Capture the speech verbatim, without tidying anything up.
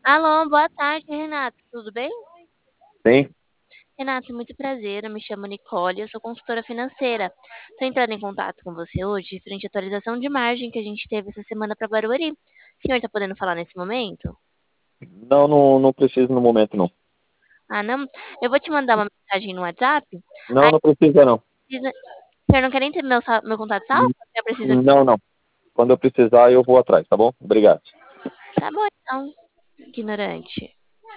Alô, boa tarde, Renato. Tudo bem? Sim? Renato, muito prazer. Eu me chamo Nicole, eu sou consultora financeira. Estou entrando em contato com você hoje, frente à atualização de margem que a gente teve essa semana para Barueri. O senhor está podendo falar nesse momento? Não, não, não preciso no momento, não. Ah, não? Eu vou te mandar uma mensagem no WhatsApp. Não, Aí não precisa, não. precisa... O senhor não quer nem ter meu, sal- meu contato salvo? Hum, O senhor precisa mesmo? Não, não. Quando eu precisar, eu vou atrás, tá bom? Obrigado. Tá bom, então, ignorante.